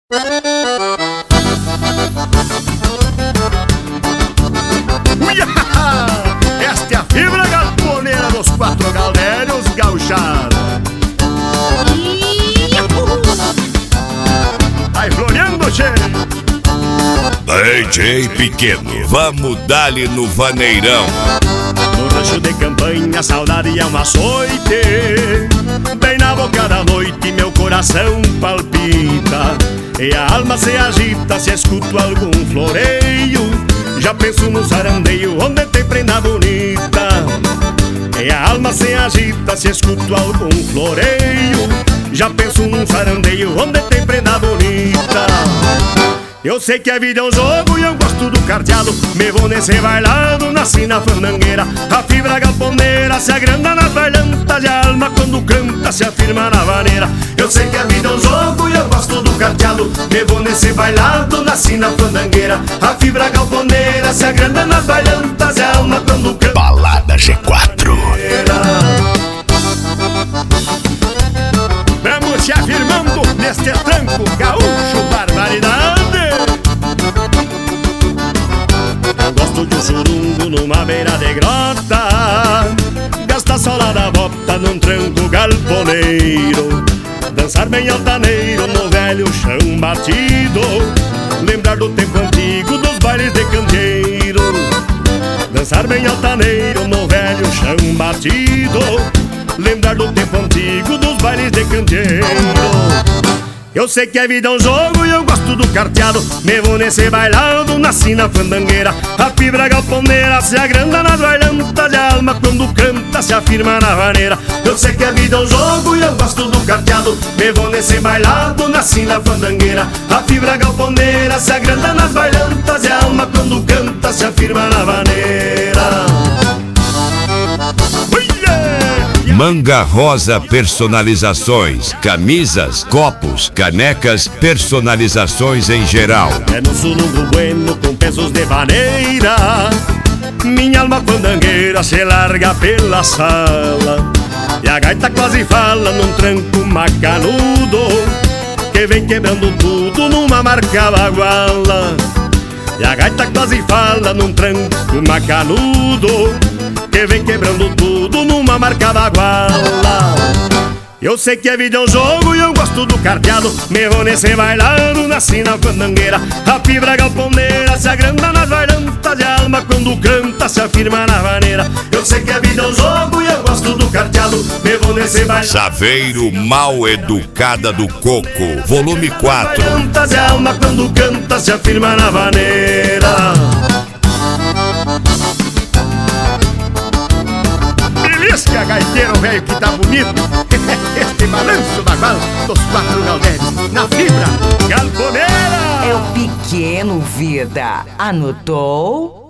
Esta é a fibra galponeira dos quatro galérios gauchar. Vai floreando, tchê. DJ Pequeno, vamos dar-lhe no vaneirão. No rancho de campanha, saudade é um açoite. Bem na boca da noite, meu coração palpita. E a alma se agita, se escuto algum floreio. Já penso no sarandeio, onde tem prenda bonita. E a alma se agita, se escuto algum floreio. Já penso num sarandeio, onde tem prenda bonita. Eu sei que a vida é um jogo e eu gosto do carteado. Me vou nesse bailado, nasci na fandangueira. A fibra galponeira se agranda nas bailantas. E a alma quando canta se afirma na vaneira. Eu sei que a vida é um jogo e eu gosto do carteado. Me vou nesse bailado, nasci na fandangueira. A fibra galponeira se agranda nas bailantas. E a alma quando canta. Balada G4. Vamos se afirmando neste tranco gaúcho, barbaridade. Eu gosto de um churungo numa beira de grota, gasta sola da bota num tranco galponeiro, dançar bem altaneiro no velho chão batido, lembrar do tempo antigo dos bailes de candeeiro, dançar bem altaneiro no velho chão batido, lembrar do tempo antigo dos bailes de candeeiro. Eu sei que a vida é um jogo e eu gosto do carteado. Me vou nesse bailado, nasci na fandangueira. A fibra galponeira se agranda nas bailantas. E a alma quando canta se afirma na vaneira. Eu sei que a vida é um jogo e eu gosto do carteado. Me vou nesse bailado, nasci na fandangueira. A fibra galponeira se agranda nas bailantas. E a alma quando canta se afirma na vaneira. Manga Rosa Personalizações, camisas, copos, canecas, personalizações em geral. É no surungo bueno com pesos de vaneira. Minha alma fandangueira se larga pela sala. E a gaita quase fala num tranco macanudo, que vem quebrando tudo numa marca baguala. E a gaita quase fala num tranco macanudo, que vem quebrando tudo numa marca baguala. Eu sei que a vida é um jogo e eu gosto do carteado. Me vou nesse bailado, nasci na fandangueira. A fibra galponeira se agranda nas bailantas. E a alma quando canta se afirma na vaneira. Eu sei que a vida é um jogo e eu gosto do carteado. Me vou nesse bailado. Saveiro Mal Educada do Coco, volume 4. E a alma quando canta se afirma na vaneira. Belisca, gaiteiro velho que tá bonito. Este balanço da bala dos quatro galderes na fibra galponeira. É o Pequeno Vida. Anotou?